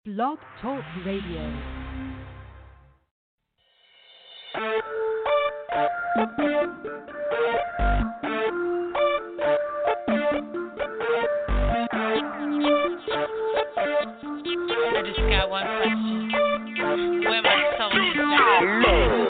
Blog Talk Radio. I just got one question. Where my soldiers at?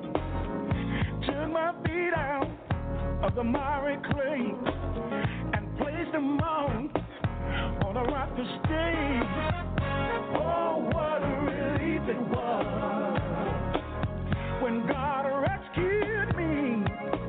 of the miry clay and placed him on a rock to stay. Oh, what a relief it was when God rescued me.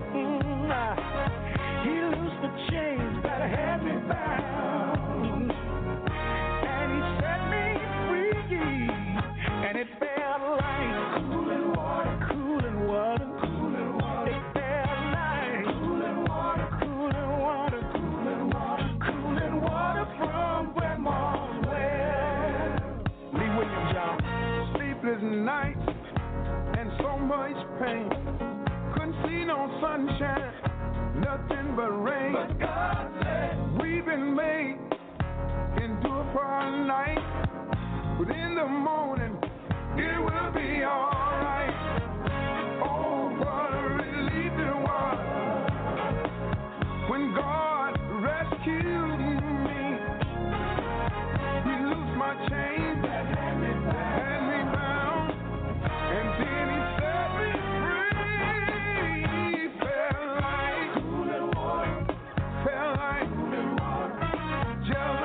He loosed the chains that had me bound, and he set me free. And it felt like cooling water, cooling water, cooling water. It felt like cooling water, cooling water, cooling water, cooling water from Grandma's well. Lee Williams, y'all. Sleepless nights and so much pain. Couldn't see no sunshine, nothing but rain. But God said we've been made endure for a night, but in the morning it will be alright. Oh, what a relief it was when God rescued me. He loosed my chains that had me bound, and then he set me free. Felt like cooling water, felt like cooling water, just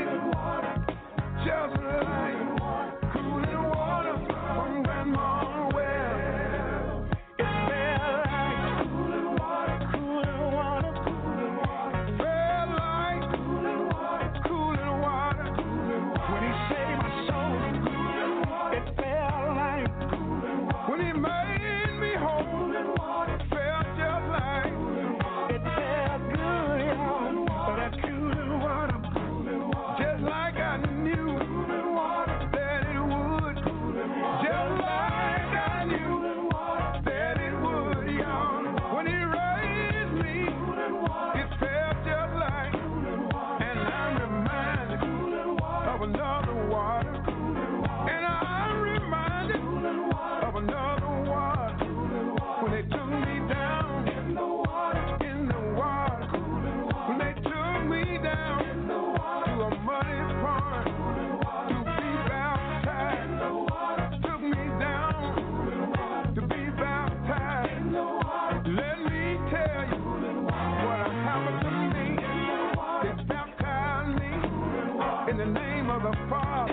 like cooling water from Grandma's well. It felt like cooling water, cooling water, cooling water. Felt like cooling water, cooling water, cooling water. When he saved my soul, cooling water. It felt like cooling water. When he made me whole, cooling water. Felt just like cooling water. It felt good, y'all. That cooling water, cooling water. Just like I knew cooling water that it would. Cooling water. Just like I knew that it would, y'all. When he raised me, cooling water. It felt just like cooling water. And I'm reminded cooling water of another water. Cooling water. And I'm reminded cooling water of another water. Cooling water. When they took me down in the water, in the water. Cooling water. When they took me down in the water to a muddy pond to be baptized. In the water. Took me down to be baptized. In the water. Let me tell you what happened to me. They baptized me in the name of the Father.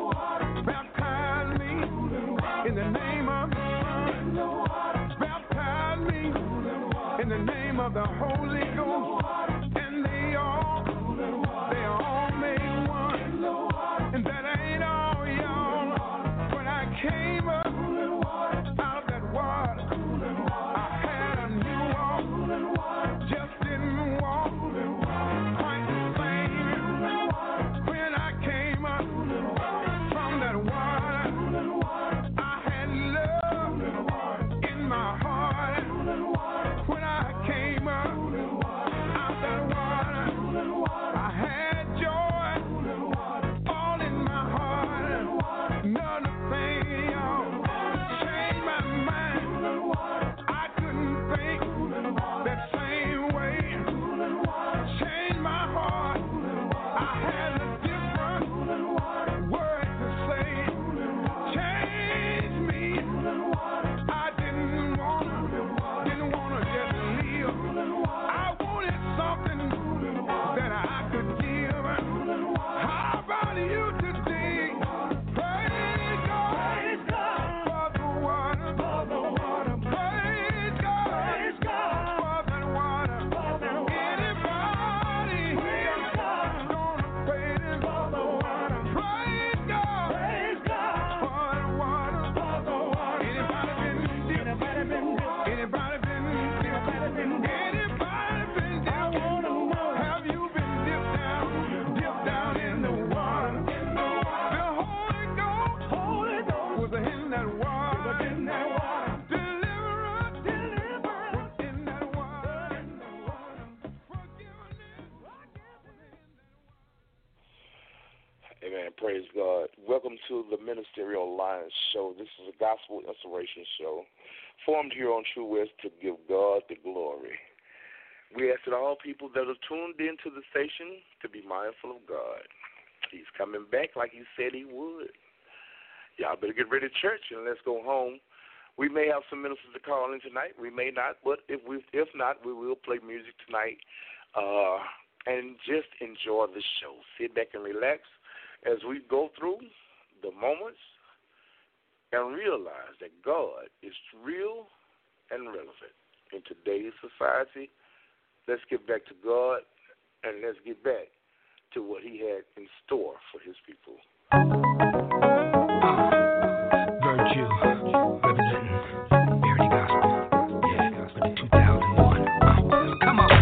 Baptized me in the name of the Son. Baptized me in the name of the Holy Ghost. And they all made one. And that ain't all, y'all. When I came up out of that water, I had a new walk. Just didn't walk quite the same. When I came up from that water, I had love in my heart. When I came up out that water, I had joy all in my heart. Another thing, y'all, changed my mind. I couldn't think that same way. Changed my heart. I had a different word to say. Changed me. I didn't wanna just live. I wanted something that I could give. How about you today? Praise God for the water. Praise God for that water. Anybody here gonna praise Him for the water? Praise God for the water. Anybody been dipped? Anybody been dipped? Anybody been dipped? Have you been dipped down in the water? The Holy Ghost was in that water. Deliverance was in that water. Amen. Praise God. Welcome to the Ministerial Alliance Show. This is a gospel inspiration show formed here on True West to give God the glory. We ask that all people that are tuned into the station to be mindful of God. He's coming back like He said He would. Y'all better get ready to church and let's go home. We may have some ministers to call in tonight. We may not, but if not, we will play music tonight. and just enjoy the show. Sit back and relax as we go through the moments and realize that God is real and relevant in today's society. Let's get back to God, and let's get back to what he had in store for his people. Virtue, representing Verity Gospel. Yeah, for the 2001. Come on.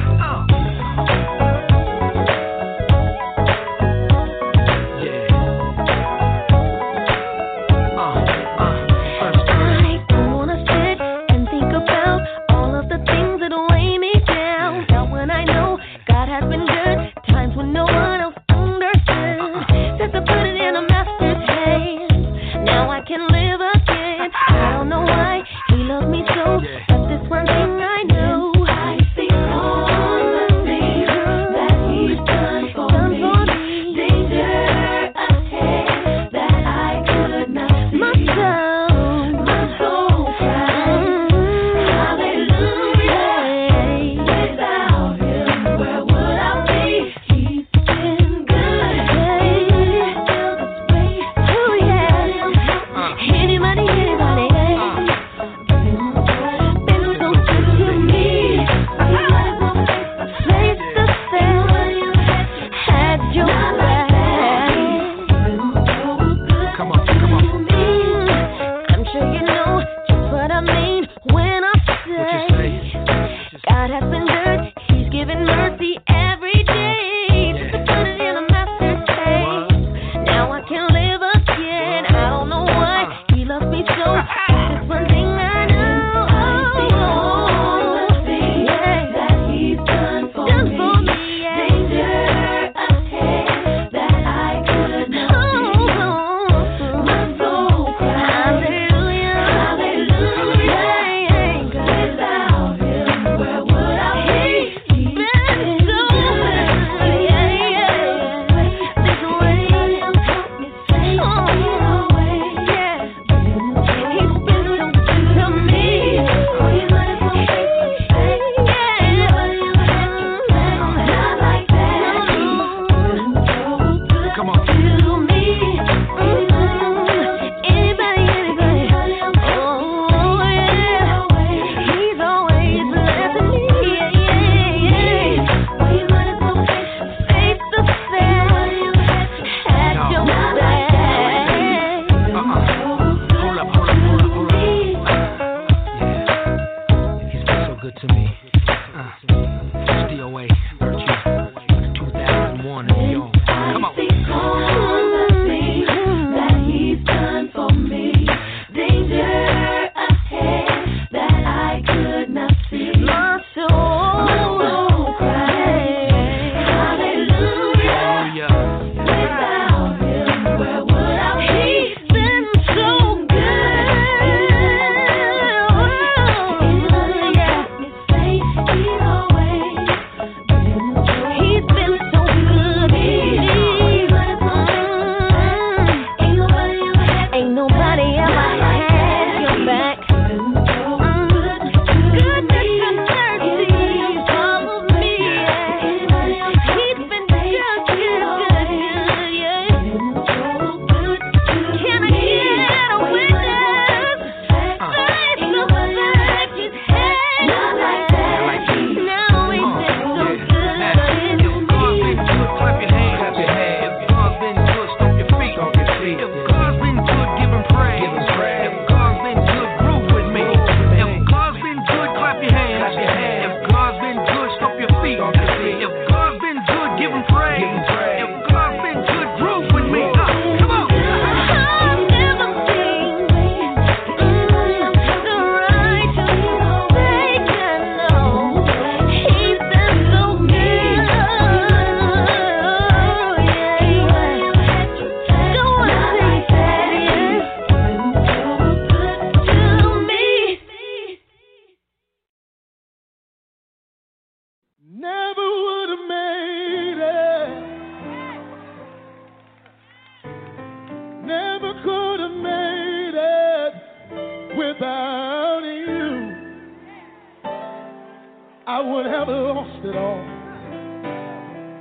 I would have lost it all.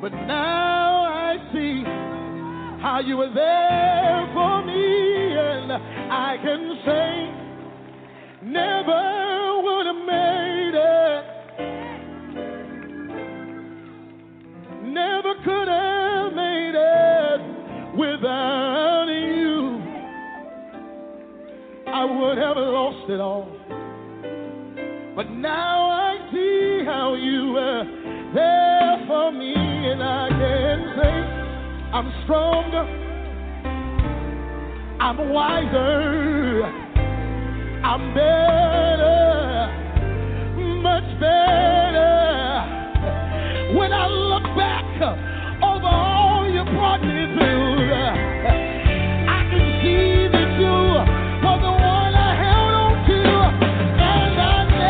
But now I see how you were there for me, and I can say, never would have made it. Never could have made it without you. I would have lost it all. But now I see how you were there for me, and I can say I'm stronger, I'm wiser, I'm better, much better. When I look back over all you brought me through, I can see that you were the one I held on to, and I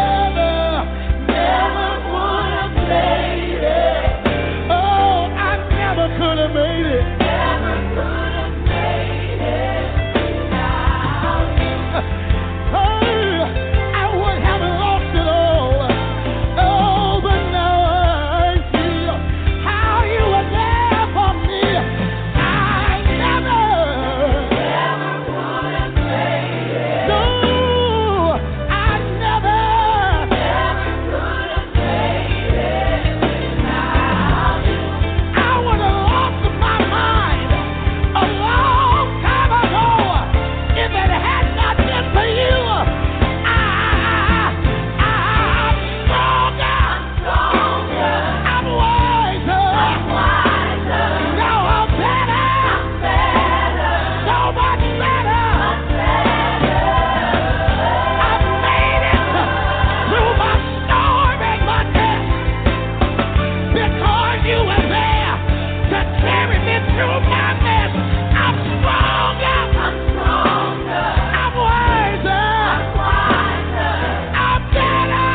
never would have made it. Oh, I never could have made it. Never could have made it without you. Oh, I would have lost it all. Oh, but now I see how you were there for me. I never would have made it. No, I never could have made it without you. I would have lost my mind a long time ago if it had not been for you. I'm stronger, I'm wiser, now I'm better, so much better. I've made it through my storm and my test because you were there to carry me through my mess. I'm stronger, I'm wiser, I'm better.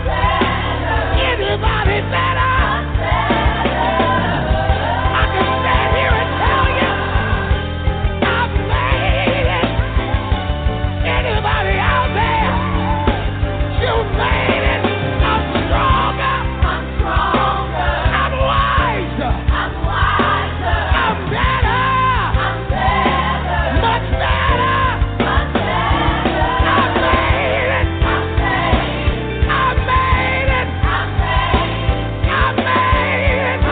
Anybody better? I can stand here and tell you I've made it. Anybody out there? You made it. I'm stronger, I'm wiser, I'm better, much better. I made it. I made it. I made it.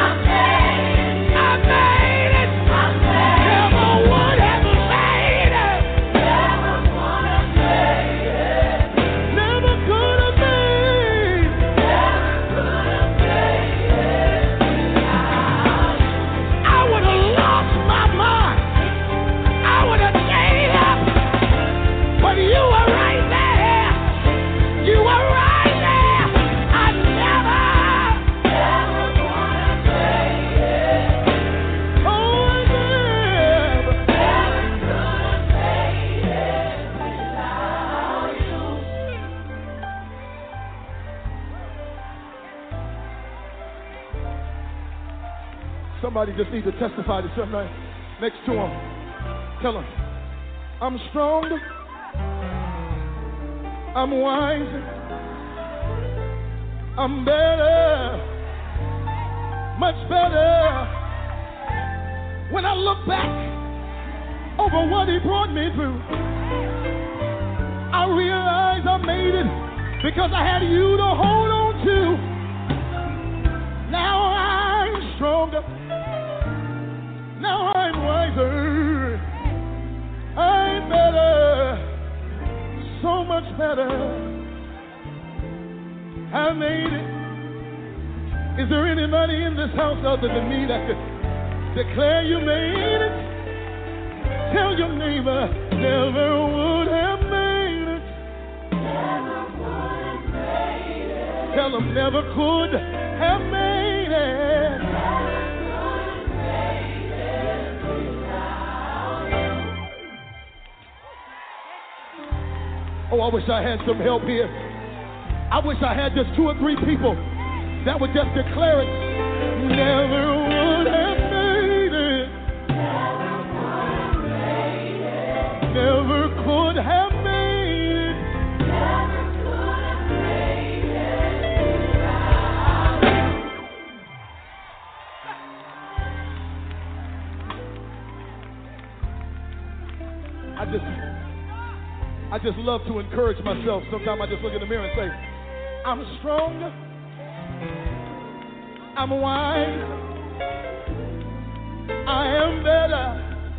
Never would have made it. Never could have made it. I would have lost my mind. I would have gave up. But you were right there. You were right there. I never would have made it. Oh, I never could have made it without you. Somebody just needs to testify to somebody next to him. Tell him, I'm stronger, I'm wiser, I'm better, much better. When I look back over what he brought me through, I realize I made it because I had you to hold on to. Now I'm stronger, now I'm wiser, I'm better, so much better. I made it. Is there anybody in this house other than me that could declare you made it? Tell your neighbor, never would have made it. Tell them never could have made it. Oh, I wish I had some help here. I wish I had just 2 or 3 people that would just declare it. Never would have made it. Never could have made it. I just love to encourage myself. Sometimes I just look in the mirror and say, I'm strong, I'm wise, I am better,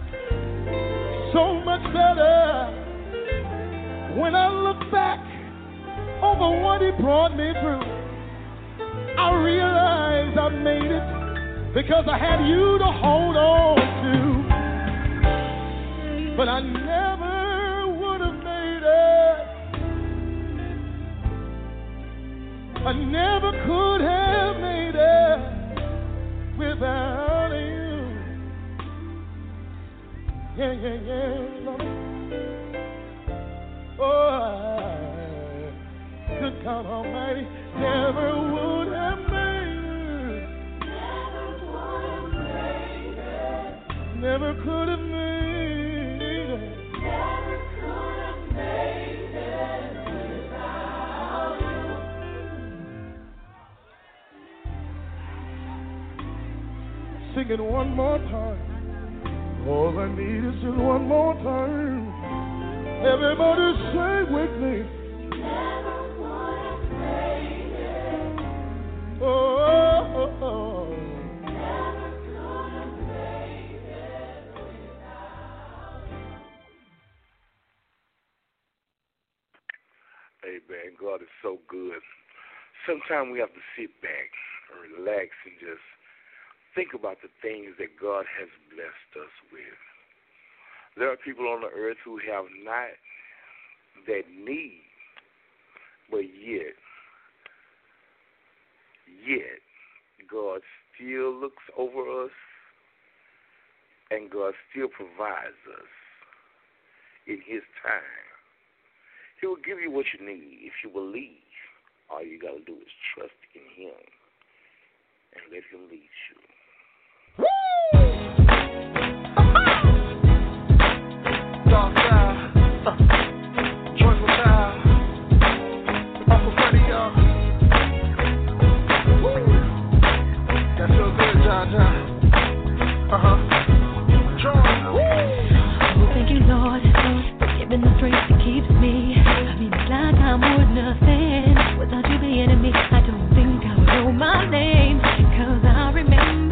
so much better. When I look back over what he brought me through, I realize I made it because I had you to hold on to. But I never would have made it. I never could have made it without you. Yeah, yeah, yeah, Lord. Oh, good God Almighty, never would have made it. Never could have made it. Sing it one more time. All I need is just one more time. Everybody say with me. Never would have made it. Oh, oh, oh. Never could have made it without you. Amen. God is so good. Sometimes we have to sit back and relax and just think about the things that God has blessed us with. There are people on the earth who have not that need, but yet, God still looks over us and God still provides us in His time. He will give you what you need if you believe. All you got to do is trust in Him and let Him lead you. Dark side, joyful child, Uncle Freddie, y'all. Woo! That feel good, John. John. Oh, thank you, Lord, for giving the strength that keeps me. I mean, it's like I'm worth nothing. Without you being in me, I don't think I would know my name. 'Cause I remember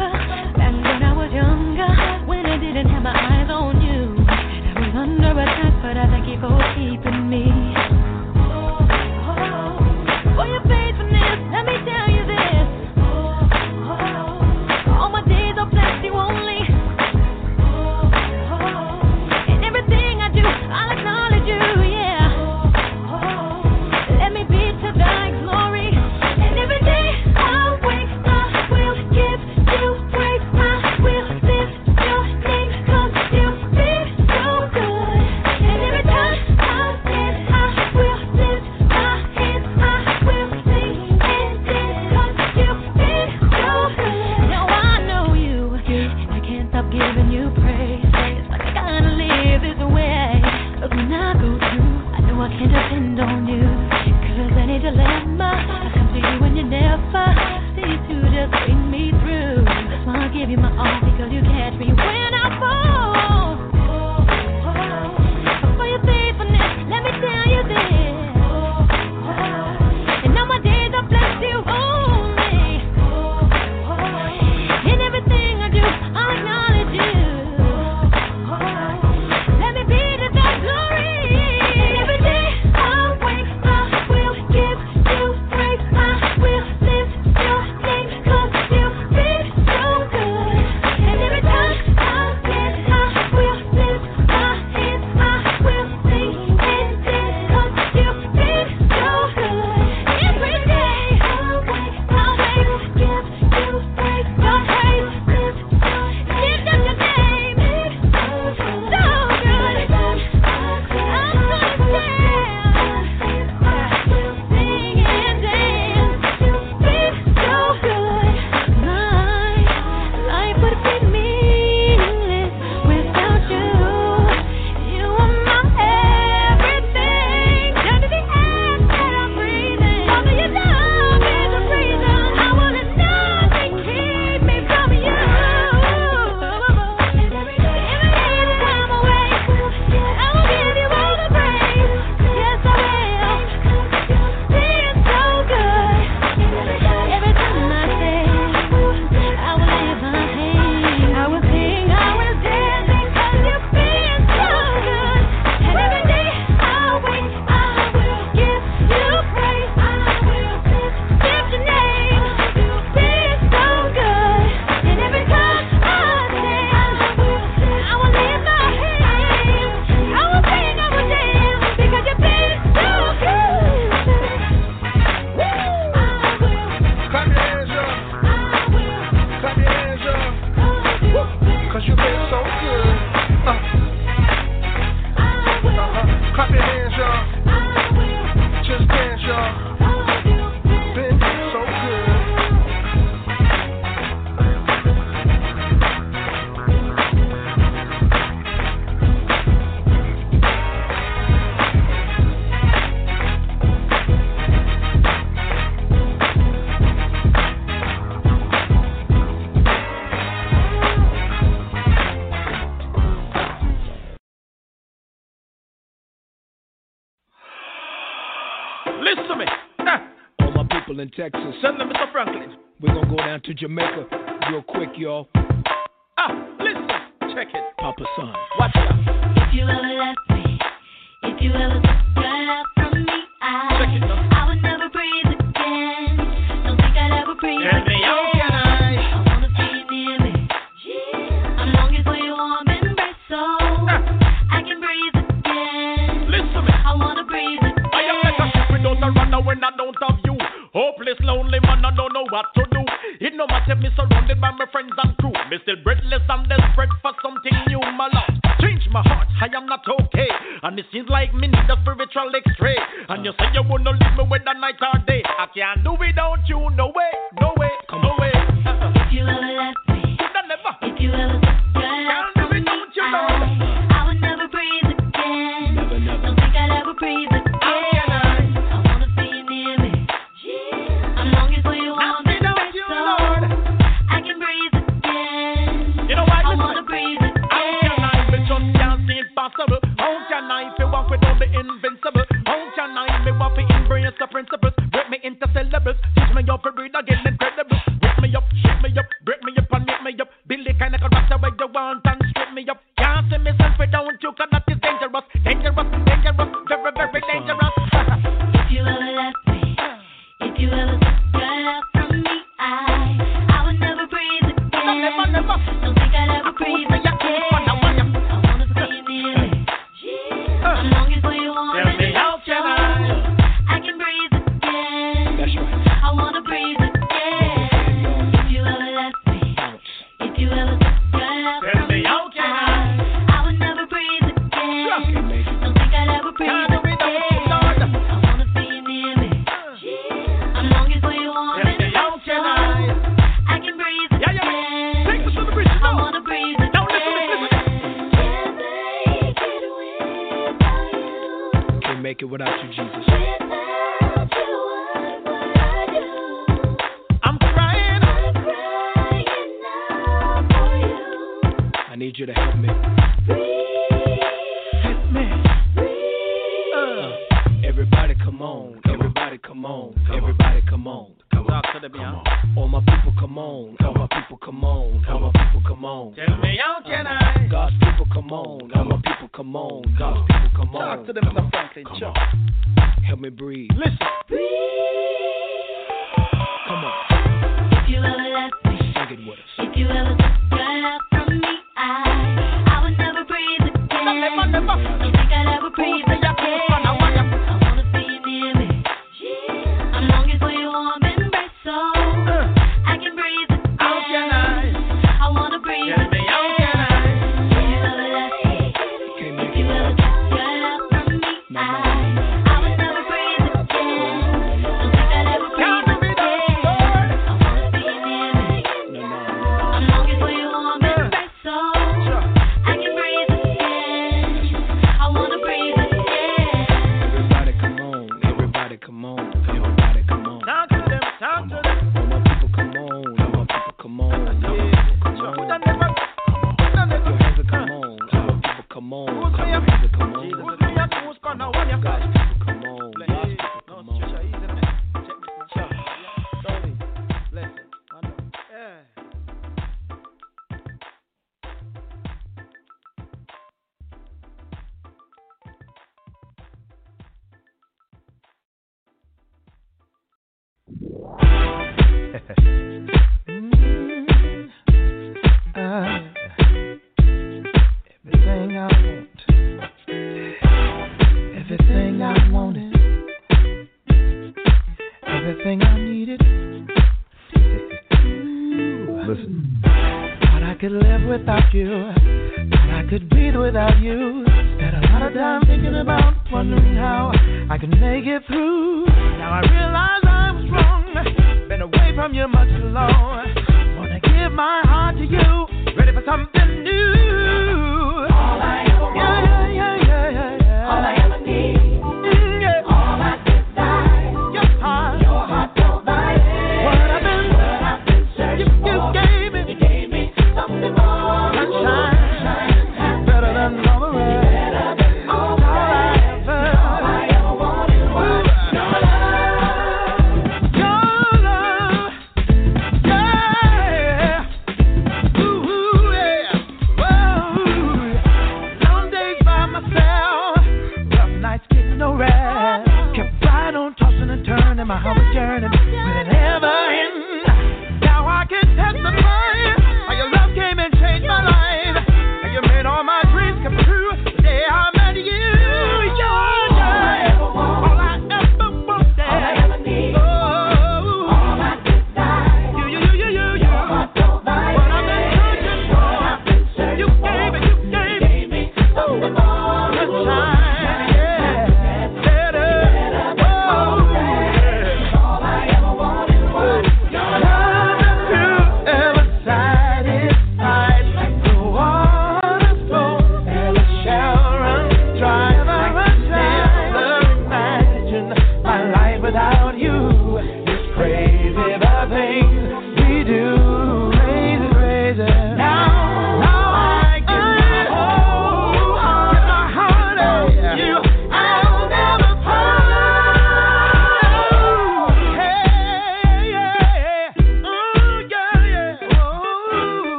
people in Texas. Send them, Mr. Franklin. We're gonna go down to Jamaica real quick, y'all. Listen, check it. Papa Son. Watch out. If you ever left me, if you ever took your love from me, Check it now. I would never breathe again. Don't think I'd ever breathe Tell me how again. can I wanna be near me. I'm longing for your warm embrace, so I can breathe again. Listen me. I wanna breathe again. I am like a ship without a runner when I don't have you. Hopeless, lonely man, I don't know what to do. It no matter me surrounded by my friends and crew. Me still breathless and desperate for something new, my love. Change my heart, I am not okay. And it seems like me need a spiritual x-ray. And you say you wanna leave me with the night or day. I can't do without you, no way, no way, no way. If you ever left me, Never. if you ever took your love Can't do from me, without you, no. I would never breathe again. Never. Don't think I'd ever breathe again. I wanna see you near me. I'm longing for your warm embrace, so I can breathe again. You know what? I Listen. wanna breathe again. How can I be just can't see impossible? How can I feel walk without the invincible? How can I be walk to embrace the principles? Break me into syllables, teach me how to breathe again, incredible. Wake me up, shake me up, break me up and make me up. Build the kind of character where you want and strip me up. Can't see myself without you, 'cause that is dangerous, dangerous, dangerous, very, very dangerous. If you ever left me, if you ever took your love from me, I would never breathe again. Never. Don't think I'd ever breathe again. I wanna see you near me. I'm longing for your warm Tell me how embrace, can so I can breathe again. That's right. I wanna breathe again. If you ever left me, if you ever took your love Tell from me me, how can I would never breathe again. Don't think I'd ever breathe Can't do without you, again. Lord. I wanna see you near me. I'm longing for your warm Tell me embrace, how so can I can breathe Yeah. again. Take me to the bridge I now. wanna breathe Now again. Can't make it without you, Jesus. I'm crying. I need you to help me. Help me. Everybody come on. Everybody come on. Everybody come on. Talk to the beyond. All my people come on. All my people come on. All my people come on. Tell me how can I God's people come on. All my people come on. God's people come on. talk to them, Mr. Franklin. Come Sure. on. Help me breathe. Listen. Come on. If you ever left me, Sing it with us. if you ever took your love from me, I would never breathe again. Never. Don't think I'd ever breathe again. I wanna see you near me. I'm longing for your warm embrace, so I can breathe again. How can I? I wanna breathe Tell me how can I? If you ever left me, Can't if make you it ever without took your love from me, I would never breathe again. Don't think I'd ever Can't breathe do without you, again. Lord. I wanna see you near me. you. No. I'm longing for your warm embrace, so I can breathe again. I wanna breathe again. Everybody come on. Everybody come on. Everybody come on. Talk to them. Talk to them. All my people come on. All my people come on. All my people come Sure. on. Would I never? Your hands will come on. All my people come on. Who's me Your up? hands will come on. Jesus, me up. Who's gonna win you? God's people come on. God's Play. people No, come on. Trisha, easy, man. Check this out. Slowly. Listen. I know. Yeah. Everything I want, everything I wanted, everything I needed. Listen. Thought I could live without you, thought I could breathe without you. Spent a lot of time thinking about, wondering how I could make it through. Now I realize I was wrong, been away from you much too long. Wanna give my heart to you, ready for something new. All I ever want, yeah. All I ever need, yeah. All I desire, your heart provided. What I've been searching for, you gave me something more. Sunshine, better than all the rest. All I ever wanted was your love.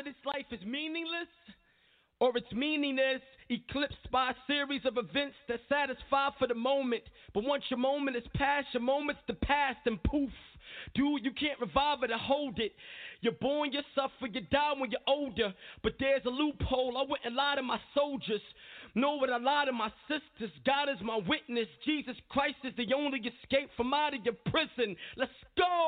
Either this life is meaningless or its meaning is eclipsed by a series of events that satisfy for the moment. But once your moment is past, your moment's the past and poof. Dude, you can't revive it or hold it. You're born, you suffer, you die when you're older. But there's a loophole, I wouldn't lie to my soldiers. Nor would I lie to my sisters. God is my witness. Jesus Christ is the only escape from out of your prison. Let's go!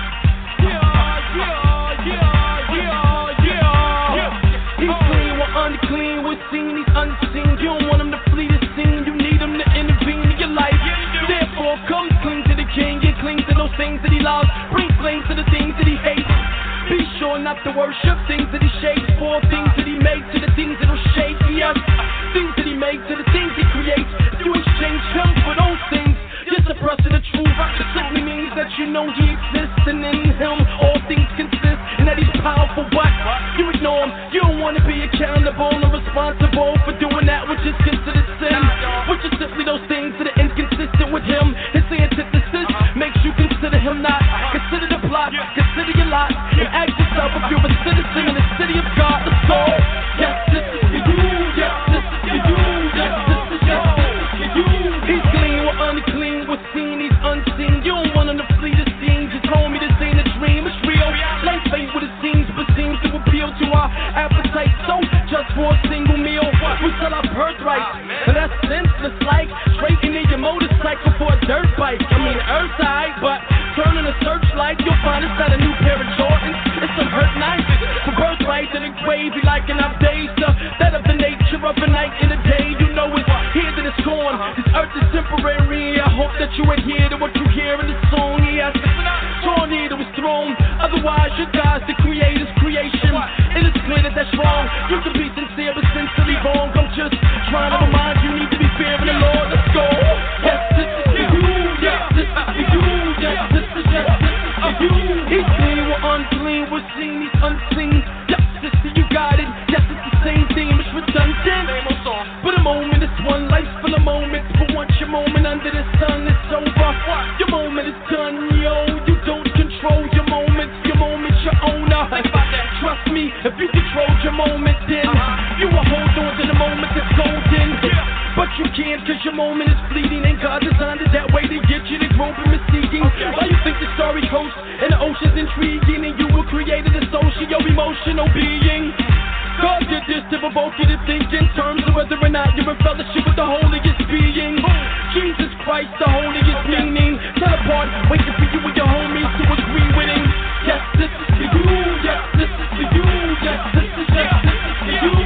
He's clean, we're unclean, we're seen, he's unseen. You don't want him to flee the scene, you need him to intervene in your life. Therefore, come cling to the king, and cling to those things that he loves. Bring flame to the things that he hates. Be sure not to worship things that he shapes. For things that he makes to the things that'll shake. Yes, things that he makes to the things he creates. If you exchange him for those things, you're suppressing the truth. It simply means that you know he exists, and in him all things consist, and that he's powerful. But you ignore him, you don't want to be accountable or responsible for doing that which is considered sin, which is simply those things that are inconsistent with him. His antithesis makes you consider him not. Consider the plot, consider your lot, and ask yourself if you're a citizen in the city of God. Let's go. Yes, this is for you. Yes, this is for you. Yes, this is for you. He's clean, we're unclean, we're seen, he's unseen. You don't want him to flee the scene. Just told me this ain't a dream, it's real. Life ain't what it seems, but seems to appeal to our appetite. So just for a single meal, we sell our birthright. And that's senseless, like straightening your motorcycle for a dirt bike. I mean, Earth's high, but turning a searchlight, you'll find it's not a new pair of Jordans. It's some hurt nights. For birthright that are gravy like enough days to that of the nature of a night and a day. You know it's here that it's gone. This earth is temporary. I hope that you adhere to what you hear in the song. Yes, drawn near to his throne. Otherwise, your God's the creator's creation. It is clear that that's wrong. You can be sincere but sincerely wrong. I'm just trying to remind you, need to be fearing the Lord. Let's go. Yes, this is for you. Yes, this is for you. Yes, this is for you. He's clean, we're unclean, we're seen, he's unseen. Yes, sister, you got it. Yes, it's the same theme, it's redundant. But a moment is one, life's full of moments. But once your moment under the sun is over, your moment is done, yo. You don't control your moments, your owner. Trust me, if you control your moment, then you will hold on to the moment that's golden. But you can't, cause your moment is fleeting, and God designed it that way to get you to grope and misleading. Why you think the story coast and the ocean's intriguing, and you were created a socio-emotional being? God did this to provoke you to think in terms of whether or not you're in fellowship with the holiest being. Jesus Christ, the holiest meaning. Set apart, waiting for you and your homies to agree with him. Yes, this is for you. Yes, this is for you. Yes, this is for you.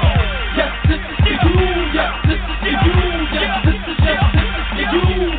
Yes, this is for you. Yes, this is for you. Yes, this is for you.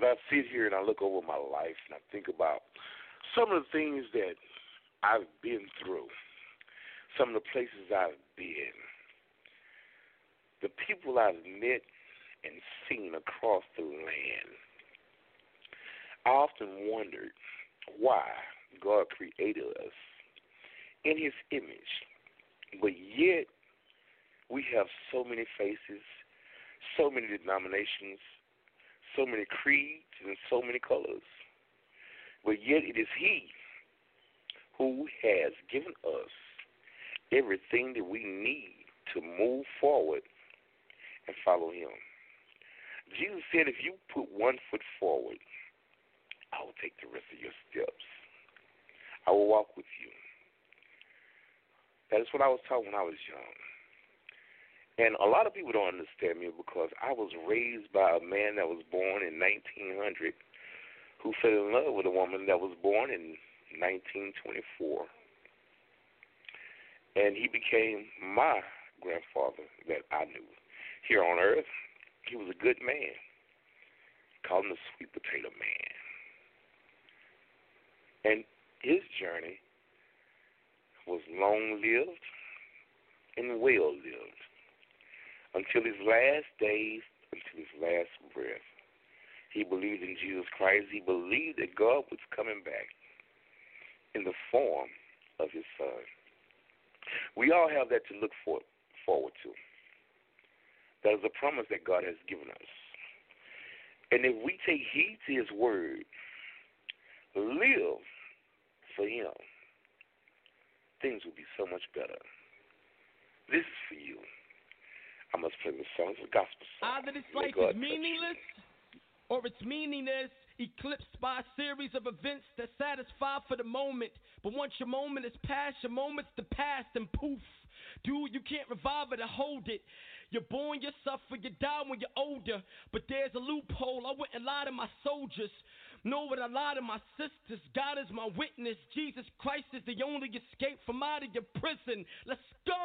I sit here and I look over my life and I think about some of the things that I've been through, some of the places I've been, the people I've met and seen across the land, I often wondered why God created us in His image, but yet we have so many faces, so many denominations, so many creeds, and so many colors. But yet it is He who has given us everything that we need to move forward and follow Him. Jesus said, if you put one foot forward, I will take the rest of your steps. I will walk with you. That is what I was taught when I was young. And a lot of people don't understand me because I was raised by a man that was born in 1900 who fell in love with a woman that was born in 1924. And he became my grandfather that I knew. Here on earth, he was a good man. Called him the sweet potato man. And his journey was long-lived and well-lived until his last days, until his last breath. He believed in Jesus Christ. He believed that God was coming back in the form of His Son. We all have that to look forward to. That is a promise that God has given us. And if we take heed to His word, live for Him, things will be so much better. This is for you. I must play this song. It's a gospel song. Either this life is meaningless or it's meaningless, eclipsed by a series of events that satisfy for the moment. But once your moment is past, your moment's the past, and poof. Dude, you can't revive it or hold it. You're born, you suffer, you die when you're older. But there's a loophole. I wouldn't lie to my soldiers, nor would I lie to my sisters. God is my witness. Jesus Christ is the only escape from out of your prison. Let's go.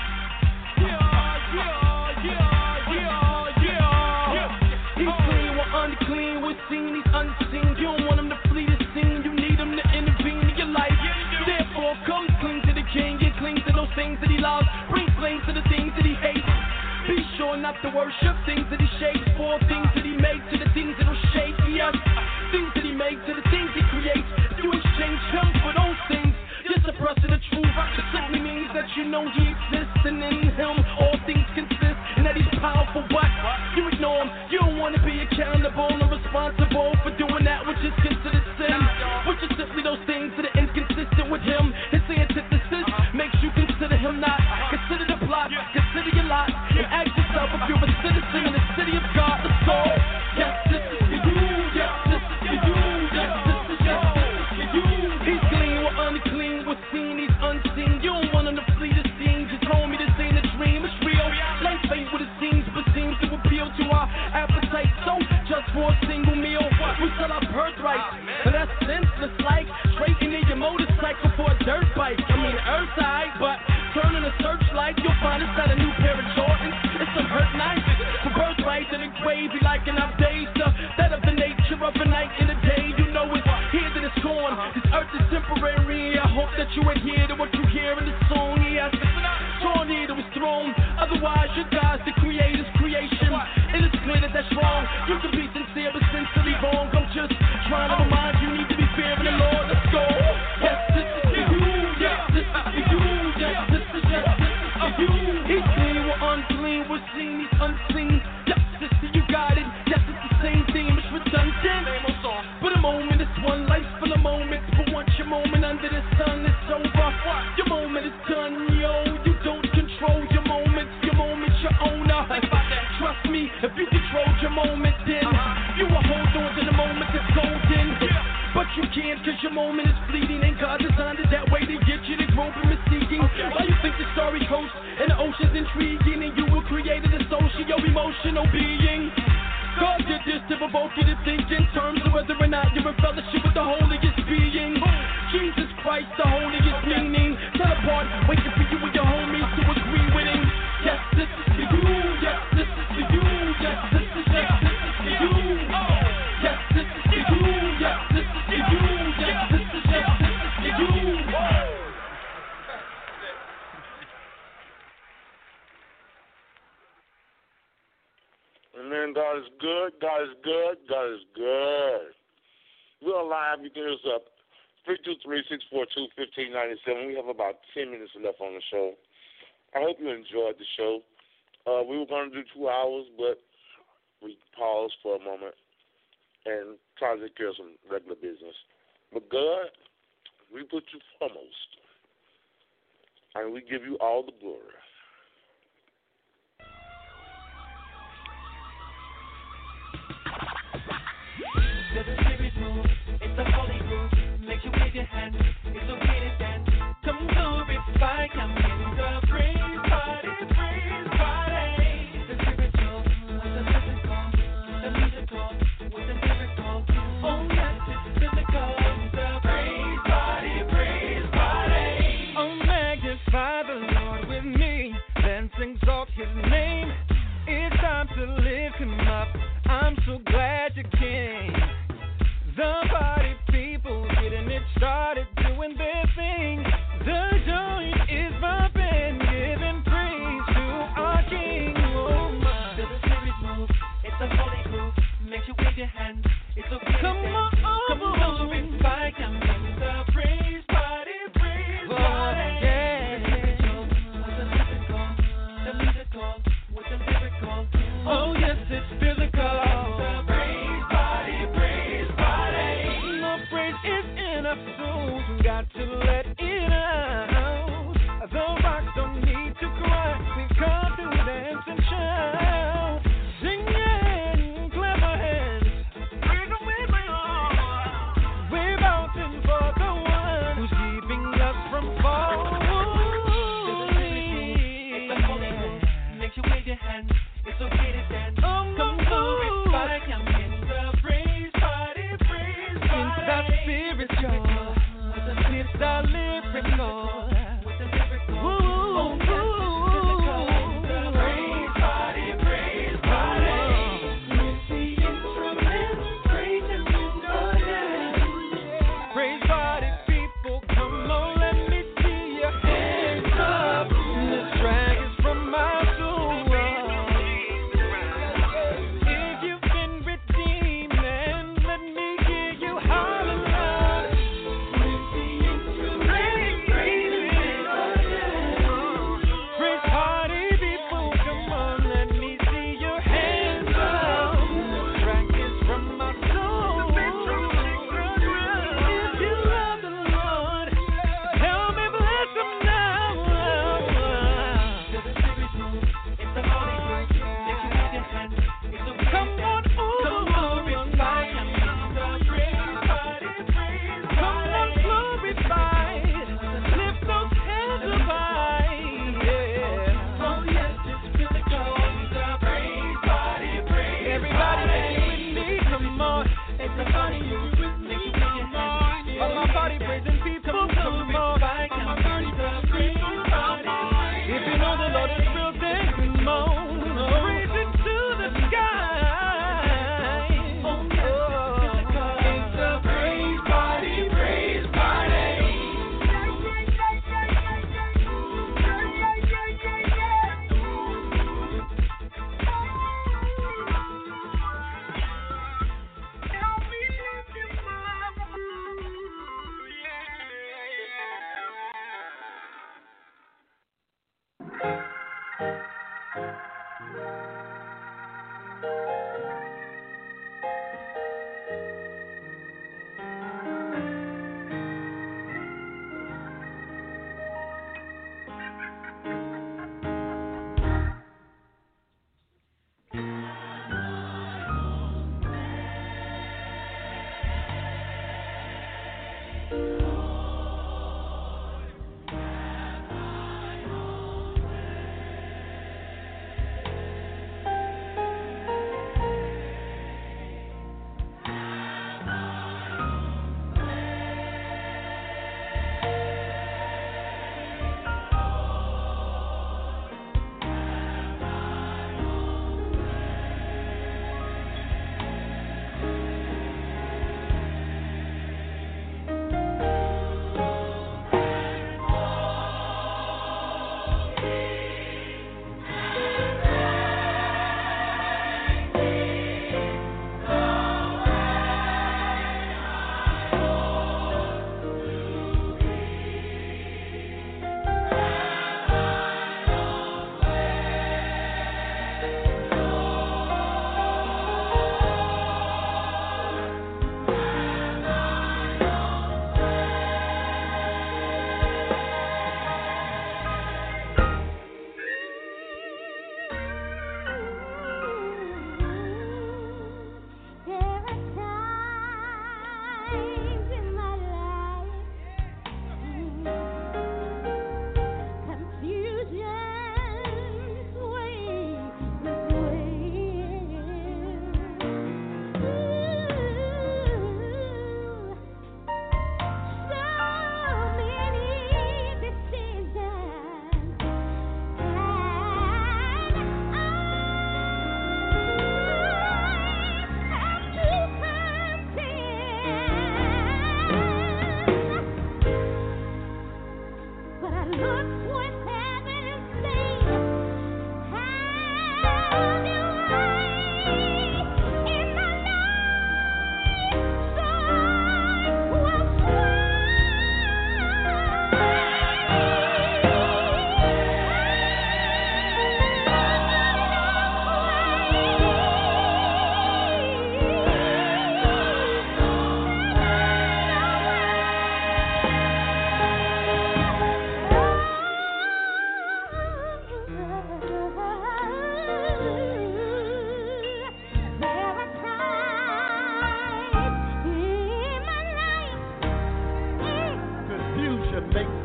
He's clean, we're unclean, we're seen, he's unseen. You don't want him to flee the scene, you need him to intervene in your life. Therefore, come cling to the King, and cling to those things that he loves. Bring flame to the things that he hates. Be sure not to worship things that he shapes. For things that he makes to the things that will shape us. Things that he makes to the things he creates. If you exchange him for those things, you're suppressing the truth. It simply means that you know he exists, and in him all things consist, and that he's powerful. But you ignore him. You don't want to be accountable or responsible for doing that which is considered sin, which is simply those things that are inconsistent with him. His antithesis makes you consider him not. Consider the plot, consider your lot, and ask yourself if you're a citizen in the city of God. Let's go. Yes, this is for you. Yes, this is for you. Yes, this is for you. He's clean, we're unclean, we're seen, he's unseen. You don't want him to flee the scene. You told me this ain't a dream, it's real. Life ain't what it seems, but seems to appeal to our appetite. So just for a single meal, we sell our birthright. But that's senseless, like straightening your motorcycle for a dirt bike. I mean, earth's high, but turning a searchlight, you'll find it's not a new pair of Jordans. It's some hurt nights. For birthright that it gravy like in our days. That of the nature of a night and a day. You know it's here that it's gone. This earth is temporary. I hope that you adhere to what you hear in the song. Yes, drawn here to his throne. Otherwise, your God's the creator's creation. It is clear that that's wrong. You can be sincere but sincerely wrong. I'm just trying to remind you need to be fearing the Lord. Let's go. Yes, this is for you. Yes, this is for you. Yes, this is for you. He's clean, we're unclean, we're seen, he's unseen. Yes, sister, you got it. Yes, it's the same theme, it's redundant. But a moment is one, life's full of moments. But once your moment under the sun is over, your moment is done, yo. You don't control your moments your owner. Trust me, if you controlled your moment, then you will hold on to the moment that's golden. But you can't, cause your moment is fleeting, and God designed it that way to get you to grow from misleading. Why you think the starry coast and the ocean's intriguing, and you were created a socio-emotional being? God did this to provoke you to think in terms of whether or not you're in fellowship with the holiest being. Jesus Christ, the holiest meaning. Set apart, waiting for you and your homies to agree with him. Yes, this is for you. Yes, this is for you. Yes, this is for you. Yes, this God is good. God is good. God is good. We're live. You can hit us up 323-642-1597. We have about 10 minutes left on the show. I hope you enjoyed the show. We were going to do 2 hours, but we paused for a moment and tried to take care of some regular business. But God, we put you foremost, and we give you all the glory. There's a spirit move, it's a holy groove. Makes you wave your hand, it's okay to dance. Come glorify, come in the praise party, praise party. It's a spiritual, with a physical, the musical, with a miracle. Oh yes, it's physical, the praise party, praise party. Oh, magnify the Lord with me, let's exalt His name. It's time to lift Him up. I'm so glad you came. The party people getting it started, doing their thing. The joint is bumping, giving praise to our King. Oh my. There's a spirit move, it's a holy groove. Makes you wave your hands, it's okay. Come on, come glorify, come in the praise party, praise party. Yeah. The spiritual, with the physical, the musical, with the lyrical. Oh yes, it's physical. Got to let it out. The rocks don't need to cry. We come to dance and shout. Singing, clap our hands. Bring them with me on. We're bouncing for the one who's keeping us from falling. It's a holy move. Makes you wave your hands. It's okay to dance. Come glorify, come in the praise party, praise party. It's that spiritual. It's the lyrical. With the lyrical. Oh, yes, it's physical. The praise party, praise party. With the instruments, praising you, oh yeah. Praise party, people, come on, let me see your hands up. This track is from my soul. If you've been redeemed, then let me hear you holler.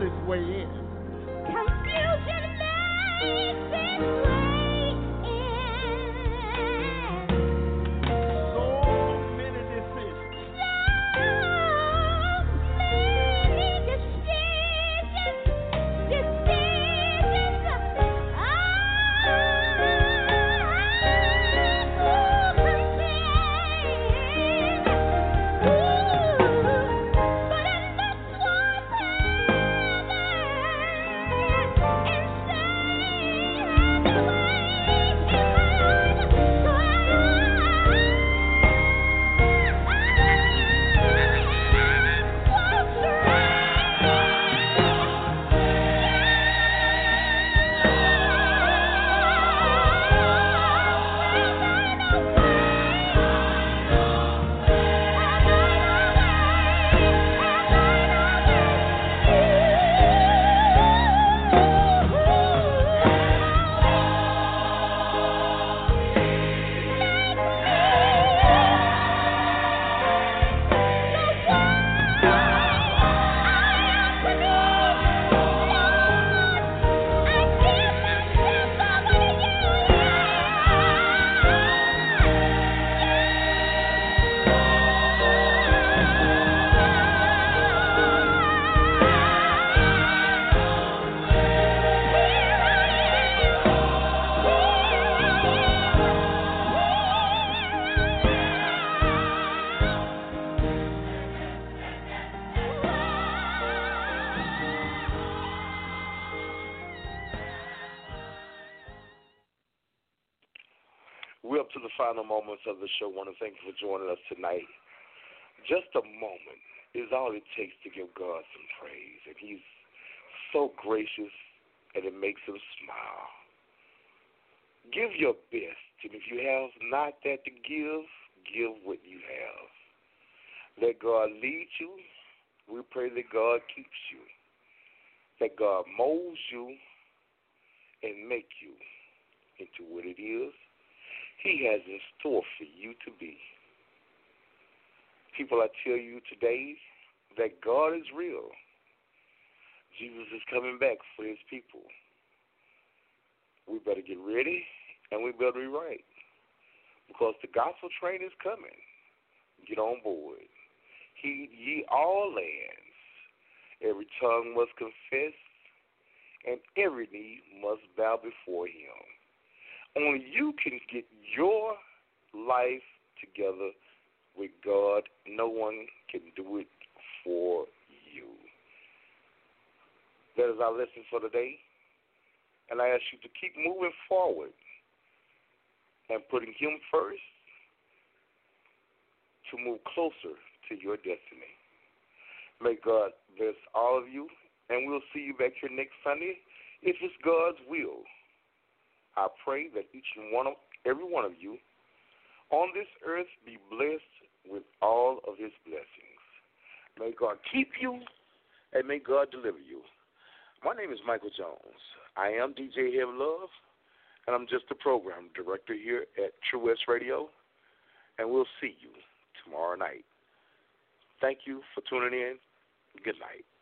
its way in. Confusion makes its way in. So many decisions. So many decisions. We're up to the final moments of the show. I want to thank you for joining us tonight. Just a moment is all it takes to give God some praise. And he's so gracious, and it makes him smile. Give your best. And if you have not that to give what you have. Let God lead you. We pray that God keeps you. That God molds you and make you into what it is He has in store for you to be. People, I tell you today that God is real. Jesus is coming back for his people. We better get ready, and we better be right, because the gospel train is coming. Get on board. Ye all lands, every tongue must confess, and every knee must bow before him. Only you can get your life together with God. No one can do it for you. That is our lesson for today. And I ask you to keep moving forward and putting him first to move closer to your destiny. May God bless all of you, and we'll see you back here next Sunday if it's God's will. I pray that every one of you on this earth be blessed with all of his blessings. May God keep you, and may God deliver you. My name is Michael Jones. I am DJ Heavy Love, and I'm just the program director here at True West Radio, and we'll see you tomorrow night. Thank you for tuning in. Good night.